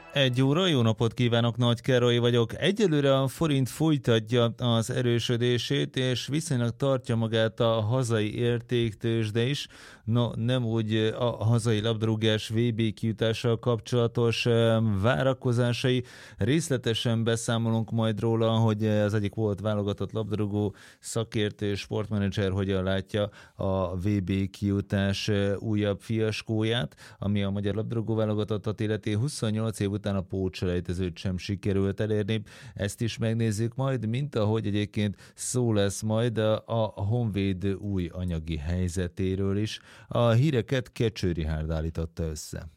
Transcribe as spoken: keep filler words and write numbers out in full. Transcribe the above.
Egy óra, jó napot kívánok, Nagy Károly vagyok. Egyelőre a forint folytatja az erősödését, és viszonylag tartja magát a hazai értéktőzsde is. No, nem úgy a hazai labdarúgás vé bé kijutással kapcsolatos várakozásai. Részletesen beszámolunk majd róla, hogy az egyik volt válogatott labdarúgó szakértő, sportmenedzser hogyan látja a vé bé kijutás újabb fiaskóját, ami a magyar labdarúgó válogatottat illeti. huszonnyolc év után a pótselejtezőt sem sikerült elérni. Ezt is megnézzük majd, mint ahogy egyébként szó lesz majd a, a Honvéd új anyagi helyzetéről is. A híreket Kecső Rihárd állította össze.